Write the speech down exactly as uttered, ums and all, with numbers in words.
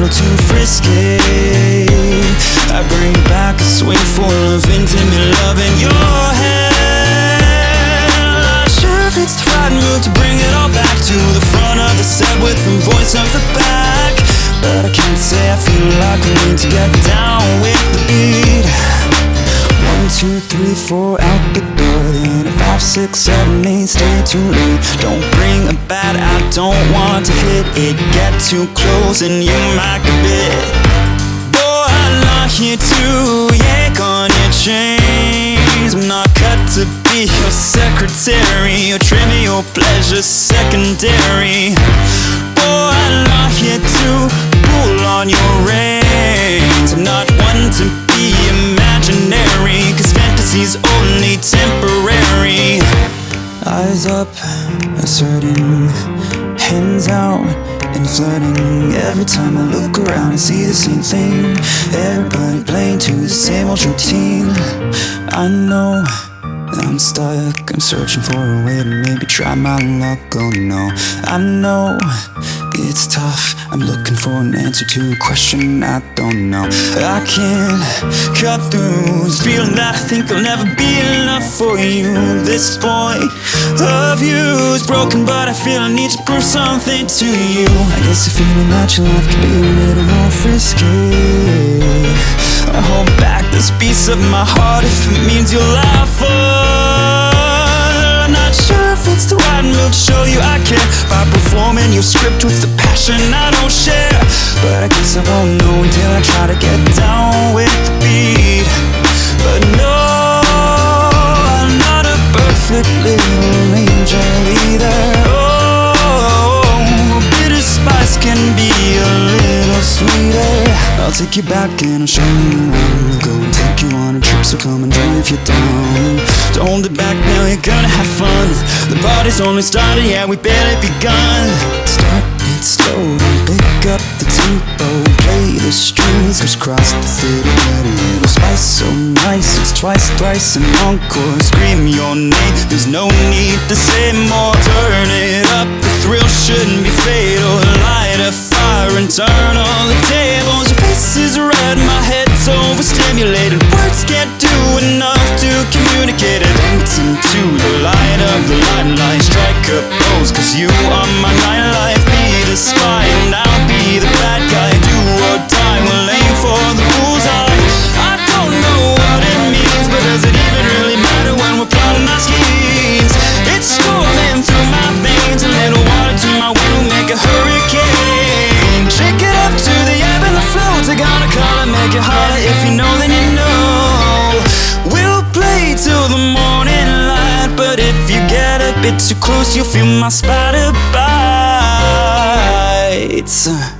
little too frisky. I bring back a swing full of intimate love in your head. Not sure if it's the right move to bring it all back to the front of the set with the voice of the back, but I can't say I feel like I need to get down with the beat. One, two, three, four, out the door. Then five, six, seven, eight, stay too late. Don't bring a bat, I don't want to hit it. Get too close and you might get bit. Boy, I'm not here to yank on your chains. I'm not cut to be your secretary. Your trivial pleasure secondary. Boy, I'm not here to pull on your reins. I'm not one to be imaginary, cause fantasy's only temporary. Eyes up, asserting, hands out and flirting. Every time I look around I see the same thing. Everybody playing to the same old routine. I know I'm stuck, I'm searching for a way to maybe try my luck. Oh no, I know it's tough, I'm looking for an answer to a question I don't know. I can't cut through this feeling that I think I'll never be enough for you. This point of view is broken, but I feel I need to prove something to you. I guess the feeling that your life could be a little more frisky. I hold back this piece of my heart if it means you'll laugh for. I'm not sure if it's the right move to show you I care by performing your script with the passion I don't share. But I guess I won't know until I try to get down with the beat. But no, I'm not a perfect little angel either. Oh, bitter spice can be a little sweeter. I'll take you back and I'll show you around. Go and take you on a trip, so come and join if you're down. Don't hold it back now, you're gonna have fun. The party's only started, yeah, we barely begun. Start it slow, don't pick up the tempo. Play the strings, crisscross the city. Add a little spice, so nice. It's twice, thrice, and encore. Scream your name, there's no need to say more. Turn it up, the thrill shouldn't be fatal. Light a fire and turn all the tables. Your face is red, my head's overstimulated. Words can't do enough to communicate it. Into the light of the limelight, strike a pose, cause you are my nightlife. Be the spy and I'll be the bad guy. Do or die, we'll aim for the bullseye. I don't know what it means, but does it even really matter when we're plotting our schemes? It's storming through my veins, a little water to my will make a hurricane. Shake it up to the ebb and the flow. Take on a color, make it harder. If you know, then you know. We'll play till the morning light, but if you get a bit too close, you'll feel my spider bites.